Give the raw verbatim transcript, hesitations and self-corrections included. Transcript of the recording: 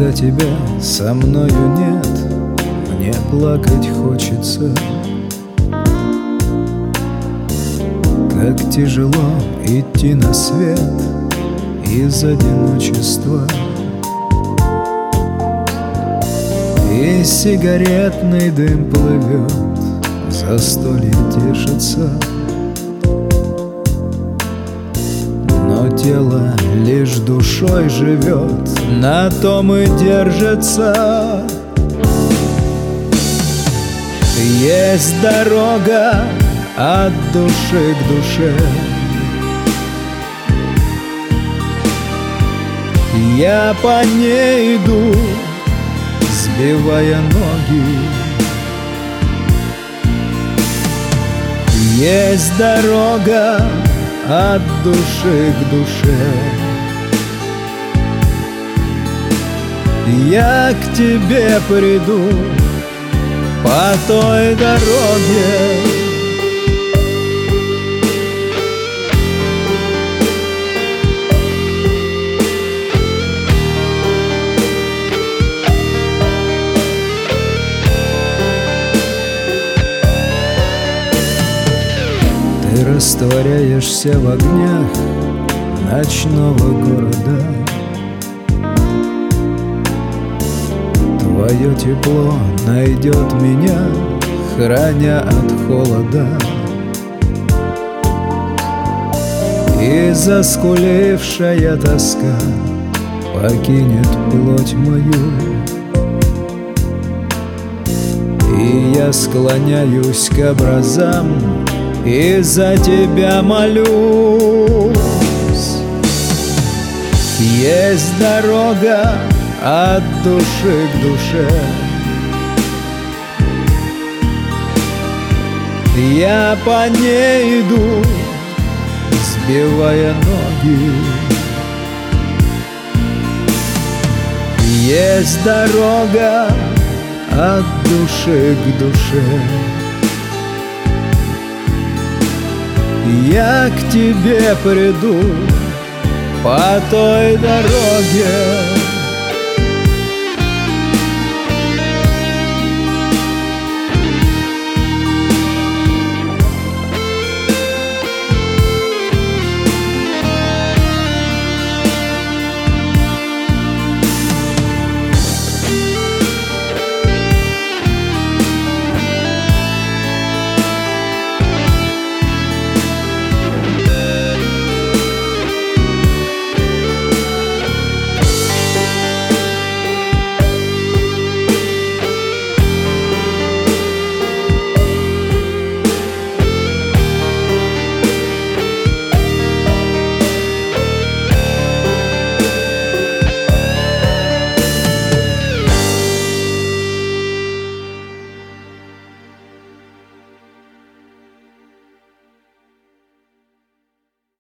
Когда тебя со мною нет, мне плакать хочется. Как тяжело идти на свет из одиночества. И сигаретный дым плывет, застолье тешится. Но тело лишь душой живет, на том и держится. Есть дорога от души к душе. Я по ней иду, сбивая ноги. Есть дорога от души к душе. Я к тебе приду по той дороге. Ты растворяешься в огнях ночного города. Твое тепло найдет меня, храня от холода. И заскулившая тоска покинет плоть мою. И я склоняюсь к образам и за тебя молюсь. Есть дорога от души к душе. Я по ней иду, сбивая ноги. Есть дорога от души к душе. Я к тебе приду по той дороге.